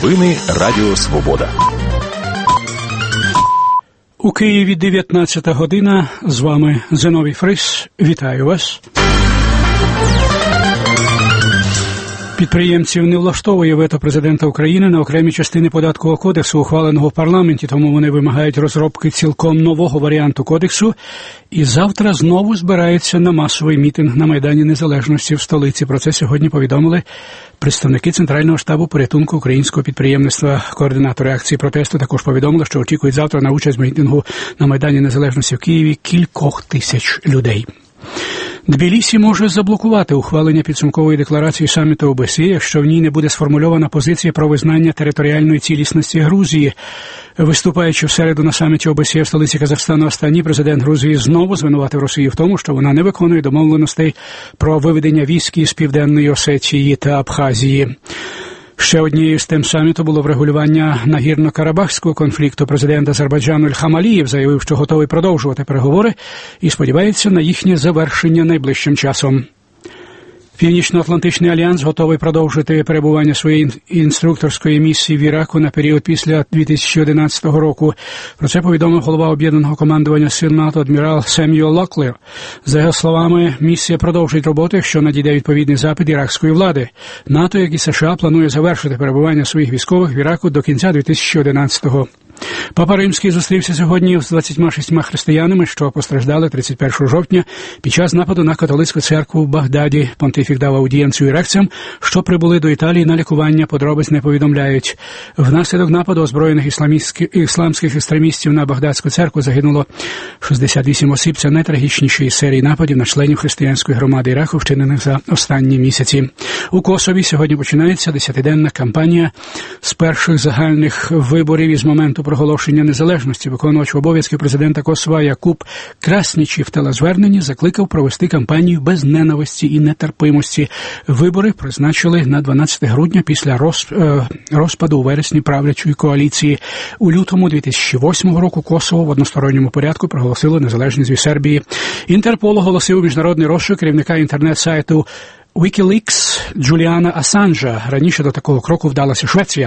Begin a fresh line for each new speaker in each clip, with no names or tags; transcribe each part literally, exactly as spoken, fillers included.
Новини Радіо Свобода.
У Києві дев'ятнадцята година. З вами Зиновій Фрис. Вітаю вас. Підприємців не влаштовує вето президента України на окремі частини податкового кодексу, ухваленого в парламенті, тому вони вимагають розробки цілком нового варіанту кодексу і завтра знову збираються на масовий мітинг на Майдані Незалежності в столиці. Про це сьогодні повідомили представники Центрального штабу порятунку українського підприємництва. Координатори акції протесту також повідомили, що очікують завтра на участь в мітингу на Майдані Незалежності в Києві кількох тисяч людей. Тбілісі може заблокувати ухвалення підсумкової декларації саміту О Б С Є, якщо в ній не буде сформульована позиція про визнання територіальної цілісності Грузії. Виступаючи в середу на саміті О Б С Є в столиці Казахстану Астані, президент Грузії знову звинуватив Росію в тому, що вона не виконує домовленостей про виведення військ із Південної Осетії та Абхазії. Ще однією з тем саміту було врегулювання нагірно-карабахського конфлікту. Президент Азербайджану Ільхам Алієв заявив, що готовий продовжувати переговори і сподівається на їхнє завершення найближчим часом. Північно-Атлантичний альянс готовий продовжити перебування своєї інструкторської місії в Іраку на період після дві тисячі одинадцятого року. Про це повідомив голова Об'єднаного командування сил НАТО адмірал Семюел Локлер. За його словами, місія продовжить роботу, якщо надійде відповідний запит іракської влади. НАТО, як і США, планує завершити перебування своїх військових в Іраку до кінця дві тисячі одинадцятого. Папа Римський зустрівся сьогодні з двадцятьма шістьма християнами, що постраждали тридцять першого жовтня під час нападу на католицьку церкву в Багдаді. Понтифік дав аудієнцію іракцям, що прибули до Італії на лікування, подробиць не повідомляють. Внаслідок нападу озброєних ісламських екстремістів на Багдадську церкву загинуло шістдесят вісім осіб. Це найтрагічніші із серії нападів на членів християнської громади Іраку, вчинених за останні місяці. У Косові сьогодні починається десятиденна кампанія з перших загальних виборів із моменту проголошення незалежності. Виконувач обов'язків президента Косова Якуб Краснічі в телезверненні закликав провести кампанію без ненависті і нетерпимості. Вибори призначили на дванадцяте грудня після розпаду у вересні правлячої коаліції. У лютому дві тисячі восьмого року Косово в односторонньому порядку проголосило незалежність від Сербії. Інтерпол оголосив міжнародний розшук керівника інтернет-сайту Wikileaks Джуліана Асанжа. Раніше до такого кроку вдалася Швеція.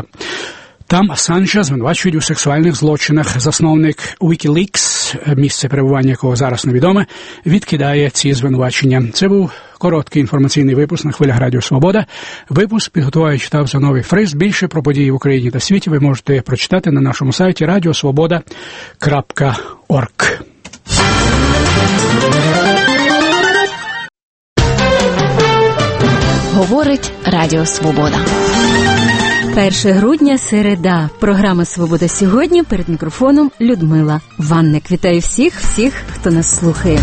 Там Асанжа звинувачують у сексуальних злочинах. Засновник Wikileaks, місце перебування якого зараз невідоме, відкидає ці звинувачення. Це був короткий інформаційний випуск на хвилях Радіо Свобода. Випуск підготував і читав Зиновій Фрис. Більше про події в Україні та світі ви можете прочитати на нашому сайті радіосвобода крапка орг.
Говорить Радіо Свобода. перше грудня, середа. Програма «Свобода сьогодні». Перед мікрофоном Людмила Ванник. Вітаю всіх, всіх, хто нас слухає.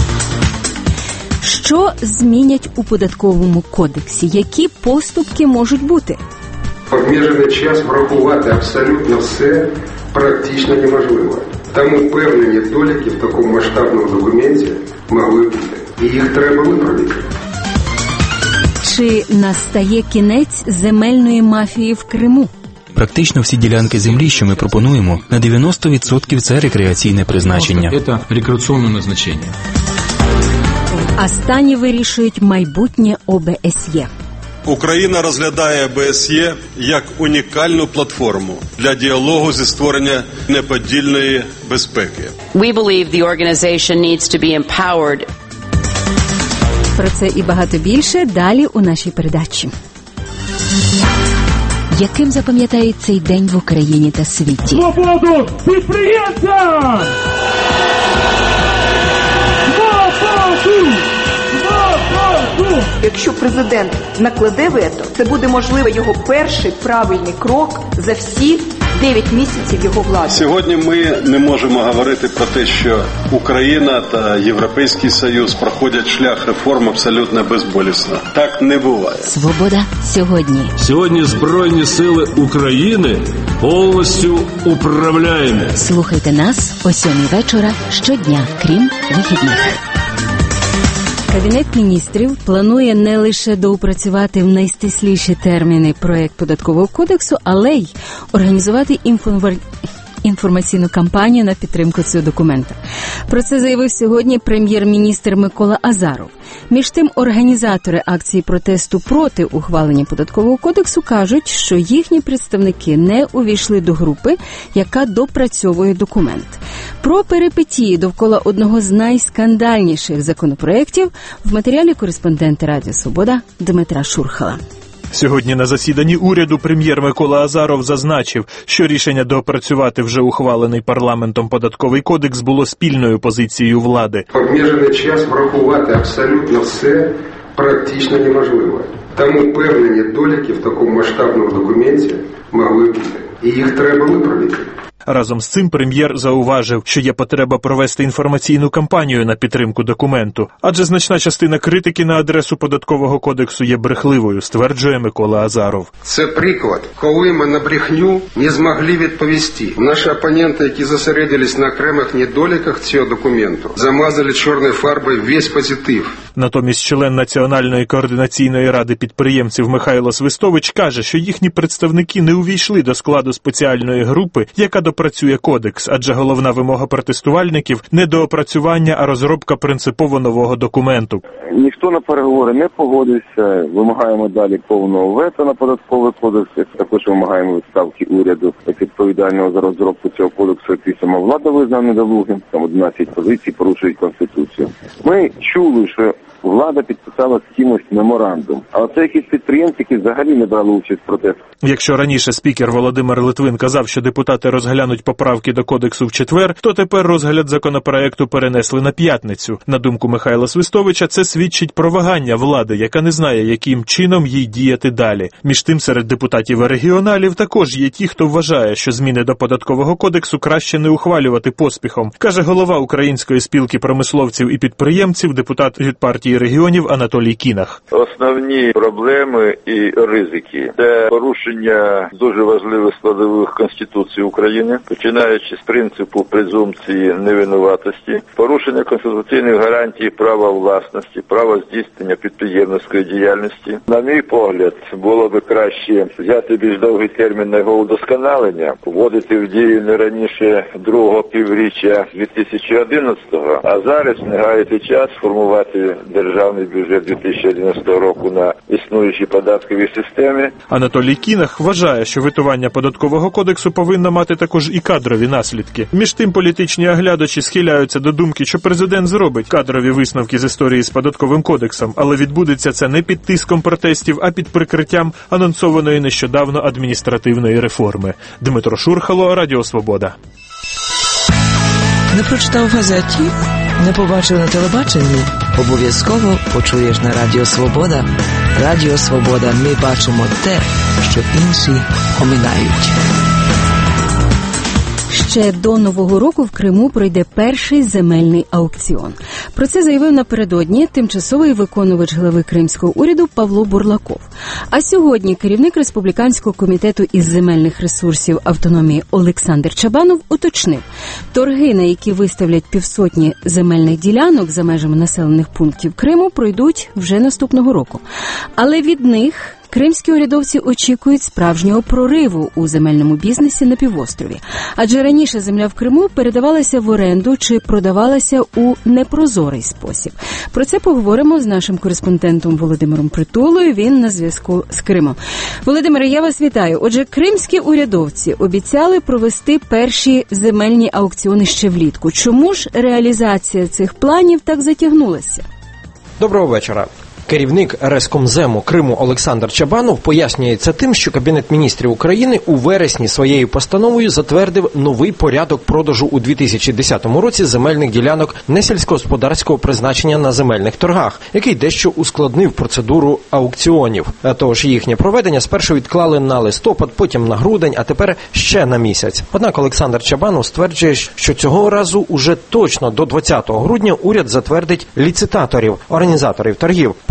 Що змінять у податковому кодексі? Які поступки можуть бути?
Обмежений час врахувати абсолютно все практично неможливо. Тому певні недоліки в такому масштабному документі могли бути. І їх треба виправити.
Чи настає кінець земельної мафії в Криму?
Практично всі ділянки землі, що ми пропонуємо, на дев'яносто відсотків це рекреаційне призначення.
Це рекреаційне назначення.
Астані вирішують майбутнє О Б С Є.
Україна розглядає О Б С Є як унікальну платформу для діалогу зі створення неподільної безпеки.
We believe the organization needs to be empowered.
Про це і багато більше далі у нашій передачі. Яким запам'ятають цей день в Україні та світі?
Свободу підприємцям! Свободу! Свободу!
Якщо президент накладе вето, це буде, можливо, його перший правильний крок за всі дев'ять місяців його влади.
Сьогодні ми не можемо говорити про те, що Україна та Європейський Союз проходять шлях реформ абсолютно безболісно. Так не буває.
Свобода сьогодні.
Сьогодні Збройні сили України повністю управляємо.
Слухайте нас о сьомій вечора щодня, крім вихідних. Кабінет міністрів планує не лише доопрацювати в найстисліші терміни проект податкового кодексу, але й організувати інформаційну інформаційну кампанію на підтримку цього документа. Про це заявив сьогодні прем'єр-міністр Микола Азаров. Між тим, організатори акції протесту проти ухвалення податкового кодексу кажуть, що їхні представники не увійшли до групи, яка допрацьовує документ. Про перипетії довкола одного з найскандальніших законопроєктів в матеріалі кореспондента Радіо Свобода Дмитра Шурхала.
Сьогодні на засіданні уряду прем'єр Микола Азаров зазначив, що рішення доопрацювати вже ухвалений парламентом податковий кодекс було спільною позицією влади.
В обмежений час врахувати абсолютно все практично неможливо. Тому певні недоліки в такому масштабному документі могли бути. І їх треба виправити.
Разом з цим прем'єр зауважив, що є потреба провести інформаційну кампанію на підтримку документу, адже значна частина критики на адресу податкового кодексу є брехливою, стверджує Микола Азаров.
Це приклад, коли ми на брехню не змогли відповісти. Наші опоненти, які зосередились на окремих недоліках цього документу, замазали чорною фарбою весь позитив.
Натомість член Національної координаційної ради підприємців Михайло Свистович каже, що їхні представники не увійшли до складу спеціальної групи, яка допрацює кодекс, адже головна вимога протестувальників – не доопрацювання, а розробка принципово нового документу.
Ніхто на переговори не погодився, вимагаємо далі повного вето на податковий кодекс, також вимагаємо відставки уряду як відповідального за розробку цього кодексу, який сама влада визнала недолугим, там одинадцять позицій порушують Конституцію. Ми чули, що влада підписала з кимось меморандум, а це якісь підприємці, які взагалі не брали участь в протесті.
Якщо раніше спікер Володимир Литвин казав, що депутати розглянуть поправки до кодексу в четвер, то тепер розгляд законопроекту перенесли на п'ятницю. На думку Михайла Свистовича, це свідчить про вагання влади, яка не знає, яким чином їй діяти далі. Між тим, серед депутатів і регіоналів також є ті, хто вважає, що зміни до податкового кодексу краще не ухвалювати поспіхом, каже голова Української спілки промисловців і підприємців, депутат від партії регіонів Анатолій Кінах.
Основні проблеми і ризики – це порушення дуже важливих складових Конституції України, починаючи з принципу презумпції невинуватості, порушення конституційних гарантій права власності, права здійснення підприємницької діяльності. На мій погляд, було би краще взяти більш довгий термін на його удосконалення, вводити в дію не раніше другого півріччя дві тисячі одинадцятого, а зараз не гаяти час формувати державний бюджет дві тисячі одинадцятого року на існуючій податковій системі.
Анатолій Кінах вважає, що витування податкового кодексу повинно мати також і кадрові наслідки. Між тим, політичні оглядачі схиляються до думки, що президент зробить кадрові висновки з історії з податковим кодексом, але відбудеться це не під тиском протестів, а під прикриттям анонсованої нещодавно адміністративної реформи. Дмитро Шурхало, Радіо Свобода.
Не прочитав в газеті? Не побачив на телебаченні? Обов'язково почуєш на Радіо Свобода. Радіо Свобода. Ми бачимо те, що інші оминають.
Ще до Нового року в Криму пройде перший земельний аукціон. Про це заявив напередодні тимчасовий виконувач глави кримського уряду Павло Бурлаков. А сьогодні керівник Республіканського комітету із земельних ресурсів автономії Олександр Чабанов уточнив, торги, на які виставлять півсотні земельних ділянок за межами населених пунктів Криму, пройдуть вже наступного року. Але від них кримські урядовці очікують справжнього прориву у земельному бізнесі на півострові. Адже раніше земля в Криму передавалася в оренду чи продавалася у непрозорий спосіб. Про це поговоримо з нашим кореспондентом Володимиром Притулою. Він на зв'язку з Кримом. Володимире, я вас вітаю. Отже, кримські урядовці обіцяли провести перші земельні аукціони ще влітку. Чому ж реалізація цих планів так затягнулася?
Доброго вечора. Керівник Рескомзему Криму Олександр Чабанов пояснює це тим, що Кабінет міністрів України у вересні своєю постановою затвердив новий порядок продажу у дві тисячі десятому році земельних ділянок несільськогосподарського призначення на земельних торгах, який дещо ускладнив процедуру аукціонів. Тож їхнє проведення спершу відклали на листопад, потім на грудень, а тепер ще на місяць. Однак Олександр Чабанов стверджує, що цього разу уже точно до двадцятого грудня уряд затвердить ліцитаторів, організаторів торгів. Потім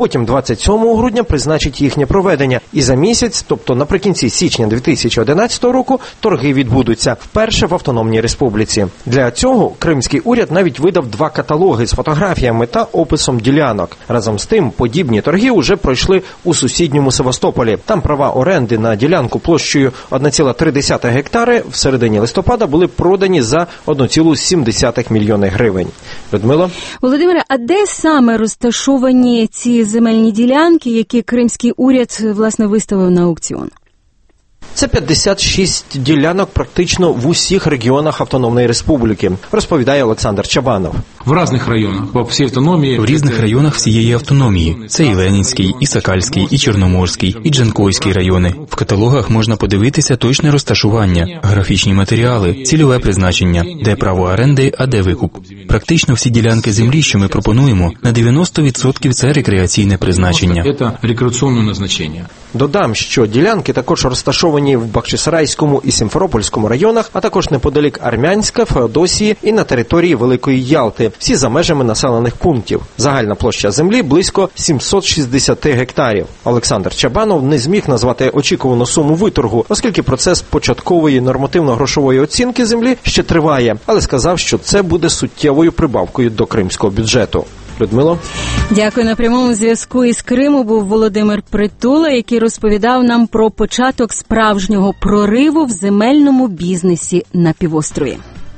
потім двадцять сьомого грудня призначить їхнє проведення. І за місяць, тобто наприкінці січня дві тисячі одинадцятого року, торги відбудуться вперше в Автономній Республіці. Для цього кримський уряд навіть видав два каталоги з фотографіями та описом ділянок. Разом з тим, подібні торги уже пройшли у сусідньому Севастополі. Там права оренди на ділянку площею одна ціла три десятих гектари в середині листопада були продані за одна ціла сім десятих мільйони гривень. Людмила?
Володимире, а де саме розташовані ці земельні ділянки, які кримський уряд, власне, виставив на аукціон?
Це п'ятдесят шість ділянок практично в усіх регіонах Автономної Республіки, розповідає Олександр Чабанов.
В різних районах, по всій автономії.
В різних районах всієї автономії. Це і Ленінський, і Сакальський, і Чорноморський, і Джанкойський райони. В каталогах можна подивитися точне розташування, графічні матеріали, цільове призначення, де право оренди, а де викуп. Практично всі ділянки землі, що ми пропонуємо, на дев'яносто відсотків це рекреаційне призначення.
Це рекреаційне назначення.
Додам, що ділянки також розташовані в Бахчисарайському і Сімферопольському районах, а також неподалік Армянська, Феодосії і на території Великої Ялти, всі за межами населених пунктів. Загальна площа землі близько сімсот шістдесят гектарів. Олександр Чабанов не зміг назвати очікувану суму виторгу, оскільки процес початкової нормативно-грошової оцінки землі ще триває, але сказав, що це буде суттєвою прибавкою до кримського бюджету. Людмило?
Дякую. На прямому зв'язку із Криму був Володимир Притула, який розповідав нам про початок справжнього прориву в земельному бізнесі на півострові.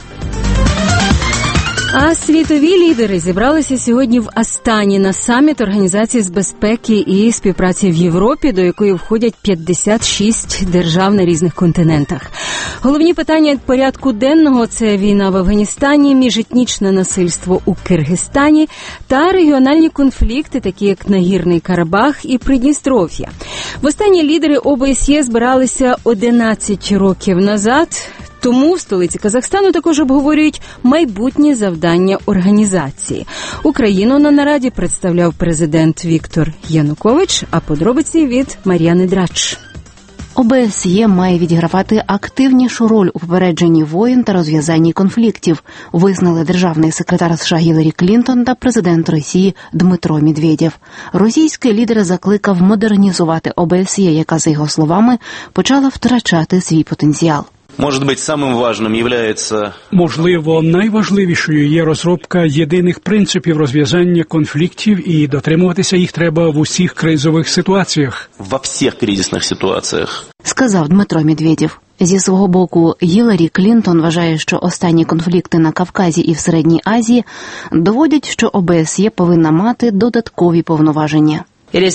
А світові лідери зібралися сьогодні в Астані на саміт Організації з безпеки і співпраці в Європі, до якої входять п'ятдесят шість держав на різних континентах. Головні питання порядку денного – це війна в Афганістані, міжетнічне насильство у Киргизстані та регіональні конфлікти, такі як Нагірний Карабах і Придністров'я. Востаннє лідери О Б С Є збиралися одинадцять років назад. Тому в столиці Казахстану також обговорюють майбутні завдання організації. Україну на нараді представляв президент Віктор Янукович, а подробиці від Мар'яни Драч.
О Б С Є має відігравати активнішу роль у попередженні воєн та розв'язанні конфліктів, визнали державний секретар США Гіларі Клінтон та президент Росії Дмитро Медведєв. Російський лідер закликав модернізувати О Б С Є, яка, за його словами, почала втрачати свій потенціал.
Может быть, самым важным является...
Можливо, найважливішою є розробка єдиних принципів розв'язання конфліктів, і дотримуватися їх треба в усіх кризових ситуаціях.
Во всіх кризисних ситуаціях.
Сказав Дмитро Медведєв. Зі свого боку, Гіларі Клінтон вважає, що останні конфлікти на Кавказі і в Середній Азії доводять, що О Б С Є повинна мати додаткові повноваження.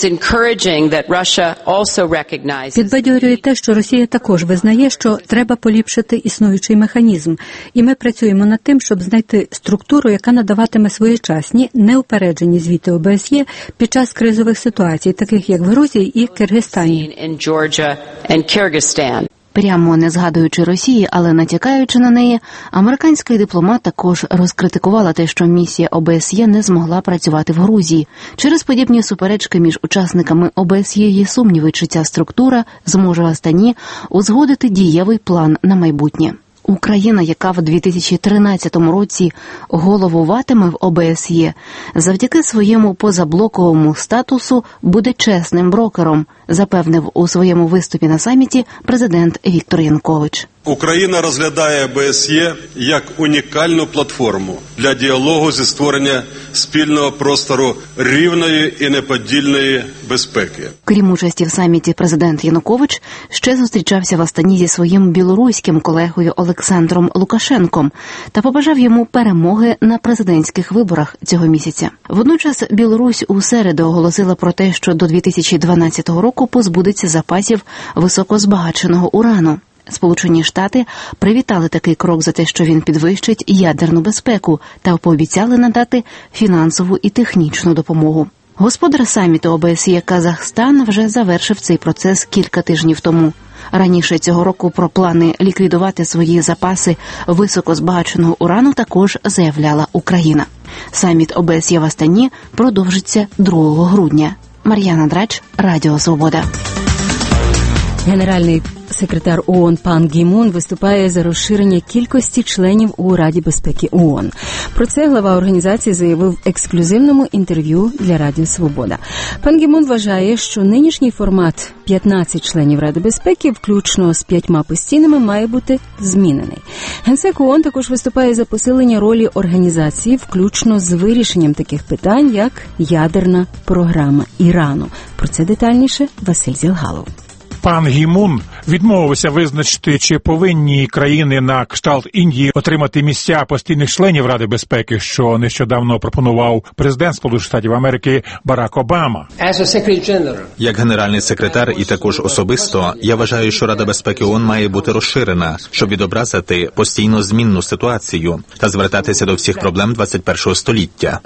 Підбадьорює те, що Росія також визнає, що треба поліпшити існуючий механізм. І ми працюємо над тим, щоб знайти структуру, яка надаватиме своєчасні, неупереджені звіти О Б С Є під час кризових ситуацій, таких як в Грузії і Киргизстані.
Прямо не згадуючи Росії, але натякаючи на неї, американський дипломат також розкритикувала те, що місія О Б С Є не змогла працювати в Грузії. Через подібні суперечки між учасниками О Б С Є є сумніви, чи ця структура зможе в Астані узгодити дієвий план на майбутнє. Україна, яка в дві тисячі тринадцятому році головуватиме в О Б С Є, завдяки своєму позаблоковому статусу буде чесним брокером, запевнив у своєму виступі на саміті президент Віктор Янукович.
Україна розглядає О Б С Є як унікальну платформу для діалогу зі створення спільного простору рівної і неподільної безпеки.
Крім участі в саміті, президент Янукович ще зустрічався в Астані зі своїм білоруським колегою Олександром Лукашенком та побажав йому перемоги на президентських виборах цього місяця. Водночас Білорусь у середу оголосила про те, що до дві тисячі дванадцятого року позбудеться запасів високозбагаченого урану. Сполучені Штати привітали такий крок за те, що він підвищить ядерну безпеку, та пообіцяли надати фінансову і технічну допомогу. Господар саміту О Б С Є Казахстан вже завершив цей процес кілька тижнів тому. Раніше цього року про плани ліквідувати свої запаси високозбагаченого урану також заявляла Україна. Саміт О Б С Є в Астані продовжиться другого грудня. Мар'яна Драч, Радіо Свобода.
Генеральний секретар ООН Пан Гі Мун виступає за розширення кількості членів у Раді безпеки ООН. Про це глава організації заявив в ексклюзивному інтерв'ю для Радіо Свобода. Пан Гі Мун вважає, що нинішній формат п'ятнадцять членів Ради безпеки, включно з п'ятьма постійними, має бути змінений. Генсек ООН також виступає за посилення ролі організації, включно з вирішенням таких питань, як ядерна програма Ірану. Про це детальніше Василь Зілгалов.
Пан Гі Мун відмовився визначити, чи повинні країни на кшталт Індії отримати місця постійних членів Ради безпеки, що нещодавно пропонував президент Сполучених Штатів Америки Барак Обама.
Як генеральний секретар і також особисто, я вважаю, що Рада безпеки ООН має бути розширена, щоб відобразити постійно змінну ситуацію та звертатися до всіх проблем двадцять першого століття.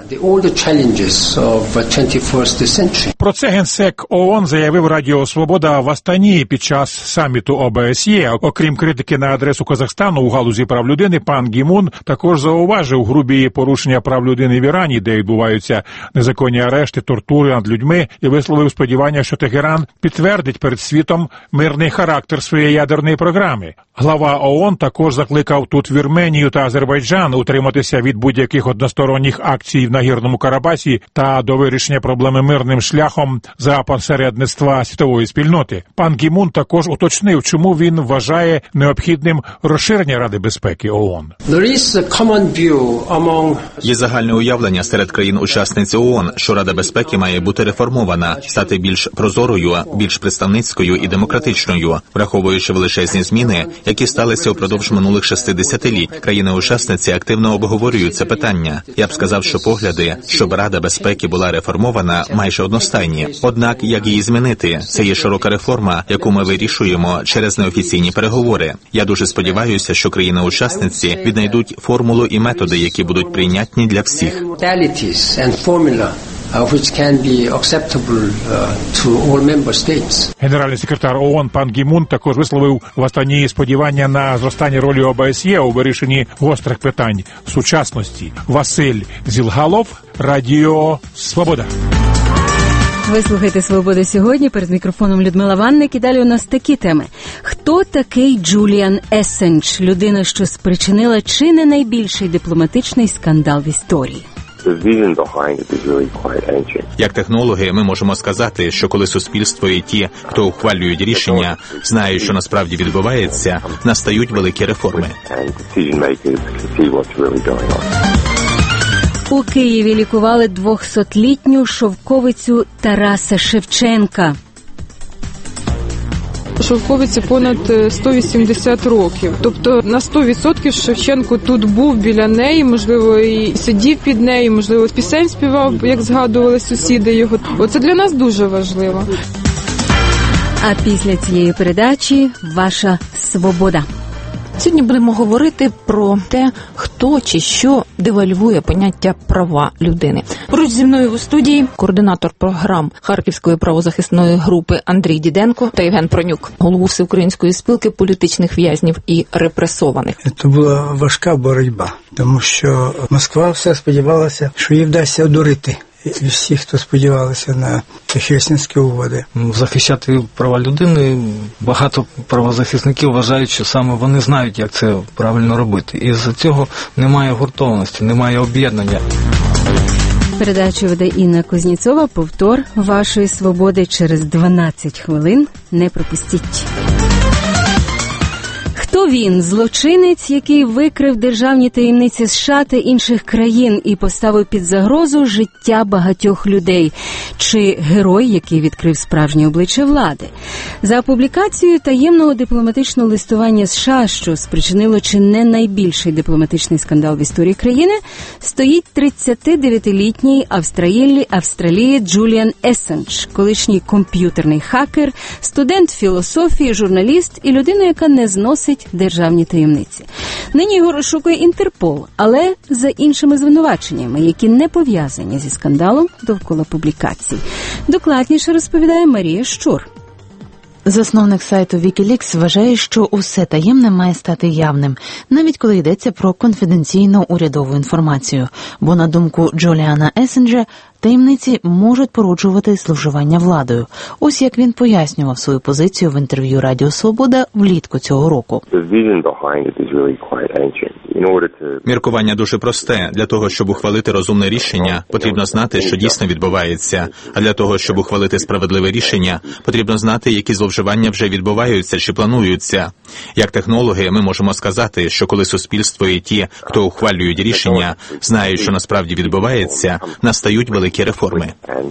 Про це генсек ООН заявив Радіо Свобода в Астані під час саміту О Б С Є. Окрім критики на адресу Казахстану у галузі прав людини, пан Гі Мун також зауважив грубі порушення прав людини в Ірані, де відбуваються незаконні арешти, тортури над людьми, і висловив сподівання, що Тегеран підтвердить перед світом мирний характер своєї ядерної програми. Глава ООН також закликав тут Вірменію та Азербайджан утриматися від будь-яких односторонніх акцій в Нагірному Карабасі та до вирішення проблеми мирним шляхом за посередництва світової спільноти. Пан Гі Мун також уточнив, чому він вважає необхідним розширення Ради безпеки ООН.
Є загальне уявлення серед країн-учасниць ООН, що Рада безпеки має бути реформована, стати більш прозорою, більш представницькою і демократичною, враховуючи величезні зміни, які сталися упродовж минулих шести десятиліть. Країни-учасниці активно обговорюють це питання. Я б сказав, що погляди, щоб Рада безпеки була реформована, майже одностайні. Однак, як її змінити? Це є широка реформа, яку ми вирішуємо через неофіційні переговори. Я дуже сподіваюся, що країни-учасниці віднайдуть формулу і методи, які будуть прийнятні для всіх.
Генеральний секретар ООН Пан Гі Мун також висловив в Астані сподівання на зростання ролі О Б С Є у вирішенні гострих питань сучасності. Василь Зілгалов, Радіо Свобода.
Ви слухаєте «Свобода сьогодні», перед мікрофоном Людмила Ванник, і далі у нас такі теми. Хто такий Джуліан Ессендж, людина, що спричинила чи не найбільший дипломатичний скандал в історії?
Як технологи, ми можемо сказати, що коли суспільство і ті, хто ухвалюють рішення, знають, що насправді відбувається, настають великі реформи.
У Києві лікували двохсотлітню шовковицю Тараса Шевченка.
Шовковиці понад сто вісімдесят років. Тобто на сто відсотків Шевченко тут був біля неї, можливо, і сидів під нею, можливо, пісень співав, як згадували сусіди його. Оце для нас дуже важливо.
А після цієї передачі «Ваша свобода».
Сьогодні будемо говорити про те, хто чи що девальвує поняття права людини. Поруч зі мною у студії координатор програм Харківської правозахисної групи Андрій Діденко та Євген Пронюк, голову Всеукраїнської спілки політичних в'язнів і репресованих.
Це була важка боротьба, тому що Москва все сподівалася, що їй вдасться одурити і всі, хто сподівалися на Хельсінські угоди.
Захищати права людини, багато правозахисників вважають, що саме вони знають, як це правильно робити. І з-за цього немає гуртованості, немає об'єднання.
Передачу веде Інна Кузніцова. Повтор «Вашої свободи» через дванадцять хвилин. Не пропустіть. Хто він? Злочинець, який викрив державні таємниці США та інших країн і поставив під загрозу життя багатьох людей? Чи герой, який відкрив справжнє обличчя влади? За публікацією таємного дипломатичного листування США, що спричинило чи не найбільший дипломатичний скандал в історії країни, стоїть тридцятидев'ятилітній австралієць Австралії Джуліан Ессендж, колишній комп'ютерний хакер, студент філософії, журналіст і людина, яка не зносить державні таємниці. Нині його розшукує Інтерпол, але за іншими звинуваченнями, які не пов'язані зі скандалом довкола публікацій. Докладніше розповідає Марія Щур.
Засновник сайту Вікілікс вважає, що усе таємне має стати явним, навіть коли йдеться про конфіденційну урядову інформацію. Бо, на думку Джуліана Ессенджа, таємниці можуть породжувати зловживання владою. Ось як він пояснював свою позицію в інтерв'ю Радіо Свобода влітку цього року.
Міркування дуже просте. Для того, щоб ухвалити розумне рішення, потрібно знати, що дійсно відбувається. А для того, щоб ухвалити справедливе рішення, потрібно знати, які зловживання вже відбуваються чи плануються. Як технологи, ми можемо сказати, що коли суспільство і ті, хто ухвалюють рішення, знають, що насправді відбувається, настають великі реформи.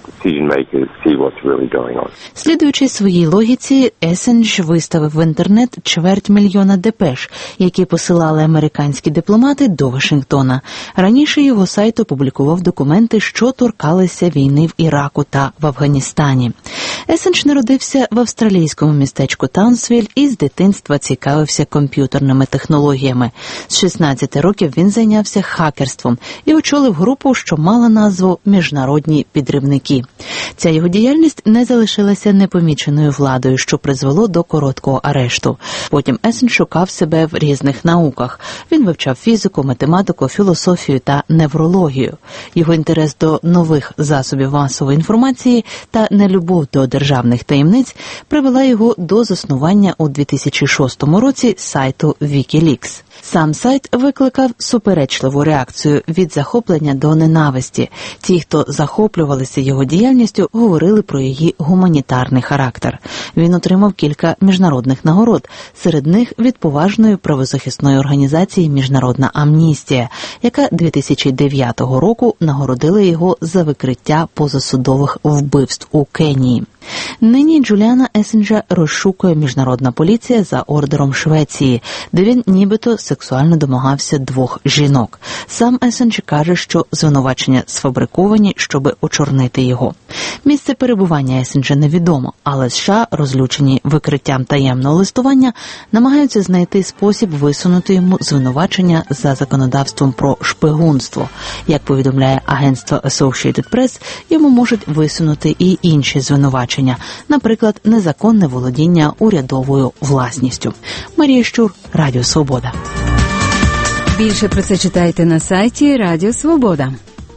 Слідуючи своїй логіці, Есендж виставив в інтернет чверть мільйона депеш, які посилали американські дипломати до Вашингтона. Раніше його сайт опублікував документи, що торкалися війни в Іраку та в Афганістані. Есендж народився в австралійському містечку Таунсвіль і з дитинства цікавився комп'ютерними технологіями. З шістнадцяти років він зайнявся хакерством і очолив групу, що мала назву «Міжнародні підривники». Ця його діяльність не залишилася непоміченою владою, що призвело до короткого арешту. Потім Есендж шукав себе в різних науках. Він вивчав фізику, математику, філософію та неврологію. Його інтерес до нових засобів масової інформації та нелюбов до державних таємниць привела його до заснування у дві тисячі шостому році сайту WikiLeaks. Сам сайт викликав суперечливу реакцію від захоплення до ненависті. Ті, хто захоплювалися його діяльністю, говорили про її гуманітарний характер. Він отримав кілька міжнародних нагород, серед них від поважної правозахисної організації «Міжнародна амністія», яка дві тисячі дев'ятого року нагородила його за викриття позасудових вбивств у Кенії. Нині Джуліана Есенджа розшукує міжнародна поліція за ордером Швеції, де він нібито сексуально домагався двох жінок. Сам Есендж каже, що звинувачення сфабриковані, щоби очорнити його. Місце перебування Есенджа невідомо, але США, розлючені викриттям таємного листування, намагаються знайти спосіб висунути йому звинувачення за законодавством про шпигунство. Як повідомляє агентство Associated Press, йому можуть висунути і інші звинувачення, наприклад, незаконне володіння урядовою власністю. Марія Щур, Радіо Свобода.
Більше про це читайте на сайті Радіо Свобода.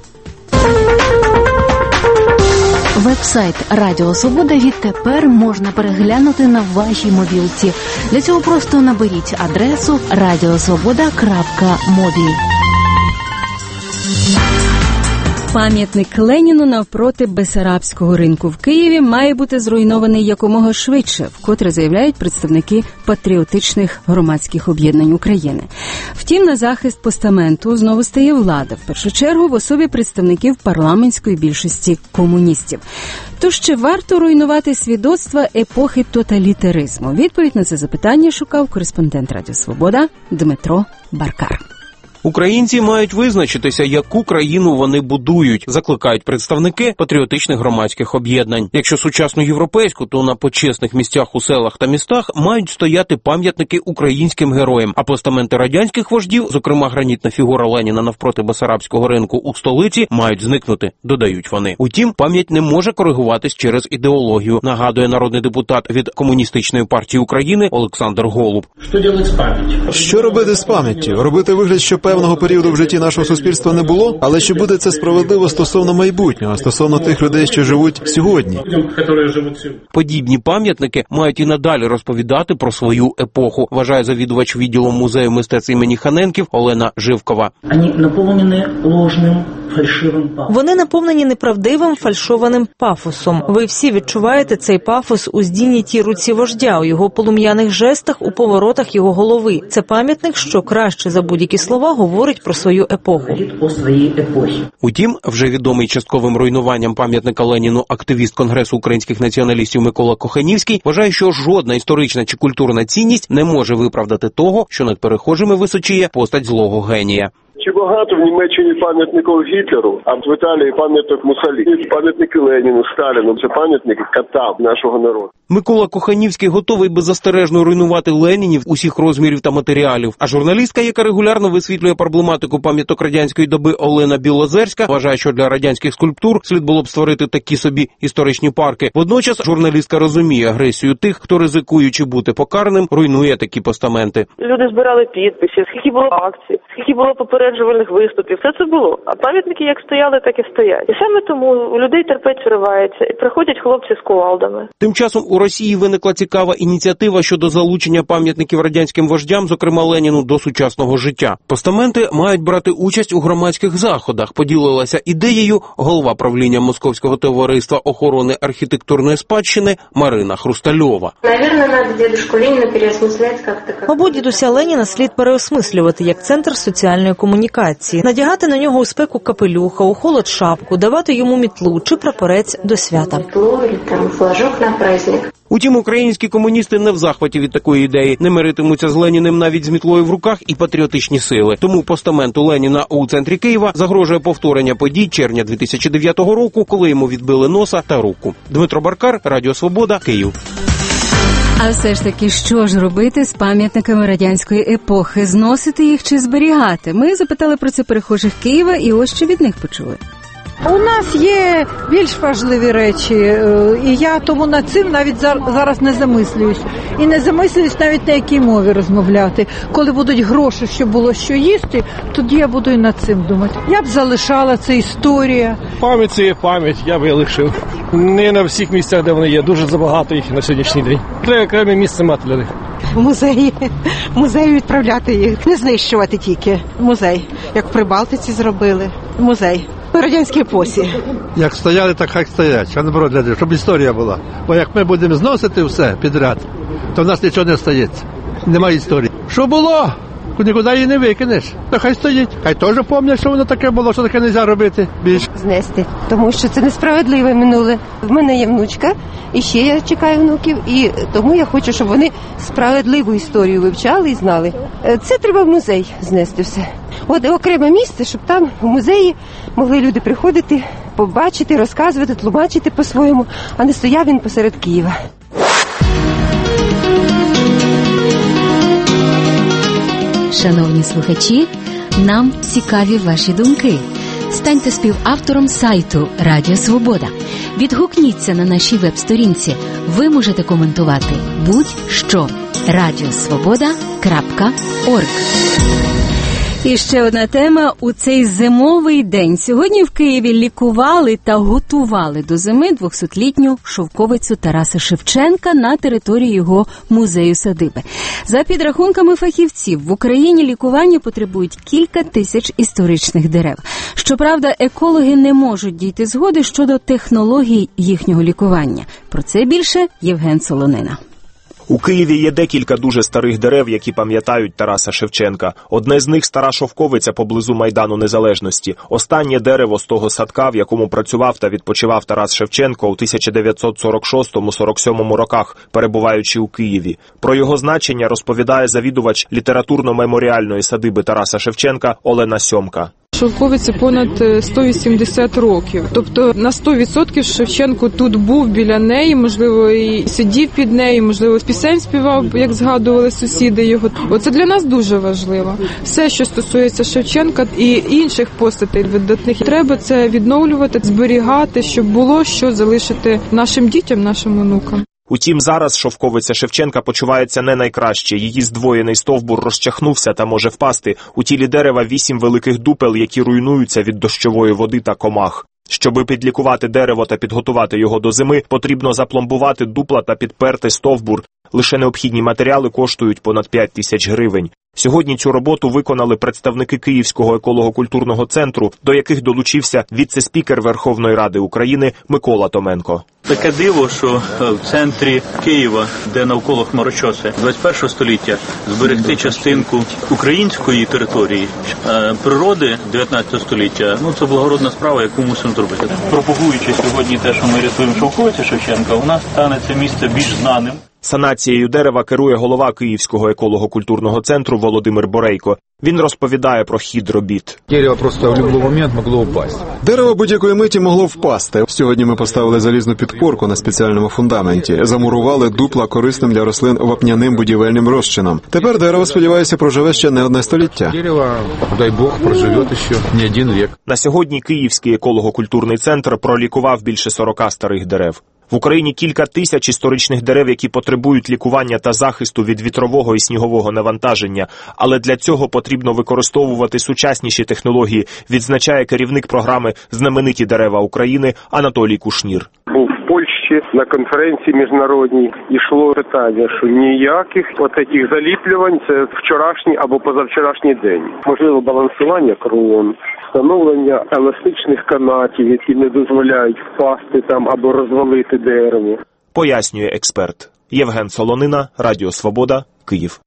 Веб-сайт Радіо Свобода відтепер можна переглянути на вашій мобілці. Для цього просто наберіть адресу радіосвобода крапка мобі.
Пам'ятник Леніну навпроти Бессарабського ринку в Києві має бути зруйнований якомога швидше, вкотре заявляють представники патріотичних громадських об'єднань України. Втім, на захист постаменту знову стає влада, в першу чергу в особі представників парламентської більшості комуністів. Тож чи варто руйнувати свідоцтва епохи тоталітаризму? Відповідь на це запитання шукав кореспондент Радіо Свобода Дмитро Баркар.
Українці мають визначитися, яку країну вони будують, закликають представники патріотичних громадських об'єднань. Якщо сучасну європейську, то на почесних місцях у селах та містах мають стояти пам'ятники українським героям, а постаменти радянських вождів, зокрема гранітна фігура Леніна навпроти Бессарабського ринку у столиці, мають зникнути, додають вони. Утім, пам'ять не може коригуватись через ідеологію, нагадує народний депутат від Комуністичної партії України Олександр Голуб.
Що робити з пам'яттю? Робити вигляд, що певного періоду в житті нашого суспільства не було, але чи буде це справедливо стосовно майбутнього, стосовно тих людей, що живуть сьогодні?
Подібні пам'ятники мають і надалі розповідати про свою епоху, вважає завідувач відділу музею мистецтв імені Ханенків Олена Живкова.
Вони наповнені неправдивим, фальшованим пафосом. Ви всі відчуваєте цей пафос у здійнятій руці вождя, у його полум'яних жестах, у поворотах його голови. Це пам'ятник, що краще за будь-які слова говорить про свою епоху.
Утім, вже відомий частковим руйнуванням пам'ятника Леніну активіст Конгресу українських націоналістів Микола Коханівський вважає, що жодна історична чи культурна цінність не може виправдати того, що над перехожими височіє постать злого генія.
Чи багато в Німеччині пам'ятників Гітлеру, а в Італії пам'ятник Муссоліні, пам'ятники Леніну, Сталіну, це пам'ятники катам нашого народу.
Микола Коханівський готовий беззастережно руйнувати Ленінів усіх розмірів та матеріалів. А журналістка, яка регулярно висвітлює проблематику пам'яток радянської доби, Олена Білозерська, вважає, що для радянських скульптур слід було б створити такі собі історичні парки. Водночас журналістка розуміє агресію тих, хто, ризикуючи бути покараним, руйнує такі постаменти.
Люди збирали підписи, скільки було акцій, скільки було попереджувальних виступів, все це було. А пам'ятники як стояли, так і стоять. І саме тому у людей терпець виривається і приходять хлопці з кувалдами.
Тим часом у Росії виникла цікава ініціатива щодо залучення пам'ятників радянським вождям, зокрема Леніну, до сучасного життя. Постаменти мають брати участь у громадських заходах. Поділилася ідеєю голова правління Московського товариства охорони архітектурної спадщини Марина Хрустальова.
Мабуть, дідуся Леніна слід переосмислювати як центр соціальної комунікації, надягати на нього у спеку капелюха, у холод шапку, давати йому мітлу чи прапорець до свята.
Утім, українські комуністи не в захваті від такої ідеї. Не миритимуться з Леніним навіть з мітлою в руках і патріотичні сили. Тому постаменту Леніна у центрі Києва загрожує повторення подій червня дві тисячі дев'ятого року, коли йому відбили носа та руку. Дмитро Баркар, Радіо Свобода, Київ.
А все ж таки, що ж робити з пам'ятниками радянської епохи? Зносити їх чи зберігати? Ми запитали про це перехожих Києва і ось що від них почули.
У нас є більш важливі речі, і я тому над цим навіть зараз не замислююсь. І не замислююсь навіть на якій мові розмовляти. Коли будуть гроші, щоб було що їсти, тоді я буду і над цим думати. Я б залишала, це історія.
Пам'ять це є пам'ять, я б її лишив. Не на всіх місцях, де вони є, дуже забагато їх на сьогоднішній день. Треба окреме місце мати для них.
В музеї, в музеї відправляти їх, не знищувати тільки. Музей, як в Прибалтиці зробили, музей. В радянській епосі.
Як стояли, так хай стоять, а наоборот, для того, щоб історія була. Бо як ми будемо зносити все підряд, то в нас нічого не стається. Немає історії. Що було? Нікуди її не викинеш. То хай стоїть. Хай теж пам'ятають, що воно таке було, що таке не можна робити більше.
Знести, тому що це несправедливе минуле. В мене є внучка, і ще я чекаю внуків, і тому я хочу, щоб вони справедливу історію вивчали і знали. Це треба в музей знести все. От окреме місце, щоб там в музеї могли люди приходити, побачити, розказувати, тлумачити по-своєму, а не стояв він посеред Києва.
Шановні слухачі, нам цікаві ваші думки. Станьте співавтором сайту Радіо Свобода. Відгукніться на нашій веб-сторінці. Ви можете коментувати будь-що. радіосвобода крапка орг. І ще одна тема. У цей зимовий день сьогодні в Києві лікували та готували до зими двохсотлітню шовковицю Тараса Шевченка на території його музею-садиби. За підрахунками фахівців, в Україні лікування потребують кілька тисяч історичних дерев. Щоправда, екологи не можуть дійти згоди щодо технологій їхнього лікування. Про це більше Євген Солонина.
У Києві є декілька дуже старих дерев, які пам'ятають Тараса Шевченка. Одне з них – стара шовковиця поблизу Майдану Незалежності. Останнє дерево з того садка, в якому працював та відпочивав Тарас Шевченко у тисяча дев'ятсот сорок шостому - сорок сьомому роках, перебуваючи у Києві. Про його значення розповідає завідувач літературно-меморіальної садиби Тараса Шевченка Олена Сьомка.
Шовковиці понад сто вісімдесят років. Тобто на сто відсотків Шевченко тут був біля неї, можливо, і сидів під нею, можливо, пісень співав, як згадували сусіди його. Оце для нас дуже важливо. Все, що стосується Шевченка і інших постатей видатних, треба це відновлювати, зберігати, щоб було що залишити нашим дітям, нашим онукам.
Утім, зараз шовковиця Шевченка почувається не найкраще. Її здвоєний стовбур розчахнувся та може впасти. У тілі дерева вісім великих дупел, які руйнуються від дощової води та комах. Щоби підлікувати дерево та підготувати його до зими, потрібно запломбувати дупла та підперти стовбур. Лише необхідні матеріали коштують понад п'ять тисяч гривень. Сьогодні цю роботу виконали представники Київського еколого-культурного центру, до яких долучився віце-спікер Верховної Ради України Микола Томенко.
Таке диво, що в центрі Києва, де навколо хмарочоси двадцять першого століття, зберегти частинку української території, природи дев'ятнадцятого століття, ну це благородна справа, яку мусимо зробити. Пропагуючи сьогодні те, що ми рятуємо шовковицю Шевченка, у нас стане це місце більш знаним.
Санацією дерева керує голова Київського еколого-культурного центру Володимир Борейко. Він розповідає про хід робіт.
Дерево просто в будь-який момент могло впасти.
Дерево будь-якої миті могло впасти. Сьогодні ми поставили залізну підпорку на спеціальному фундаменті. Замурували дупла корисним для рослин вапняним будівельним розчином. Тепер дерево, сподіваюся, проживе ще не одне століття.
Дерево, дай Бог, проживе ще не один вік.
На сьогодні Київський еколого-культурний центр пролікував більше сорока старих дерев. В Україні кілька тисяч історичних дерев, які потребують лікування та захисту від вітрового і снігового навантаження. Але для цього потрібно використовувати сучасніші технології, відзначає керівник програми «Знамениті дерева України» Анатолій Кушнір.
Був в Польщі на конференції міжнародній, йшло питання, що ніяких отаких заліплювань – це вчорашній або позавчорашній день. Можливо, балансування крон, встановлення еластичних канатів, які не дозволяють впасти там або розвалити дерево.
Пояснює експерт. Євген Солонина, Радіо Свобода, Київ.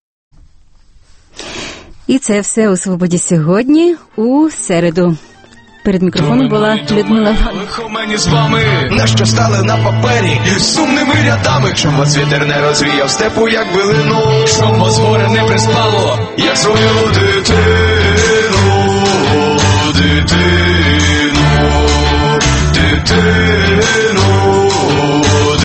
І це все у «Свободі сьогодні» у середу. Перед мікрофоном була Людмила
Лихо мені з вами, на що стали на папері сумними рядами, чом вас вітер не розвіяв степу, як билину, чом вас горе не приспало, як свою дитину, дитину, дитину.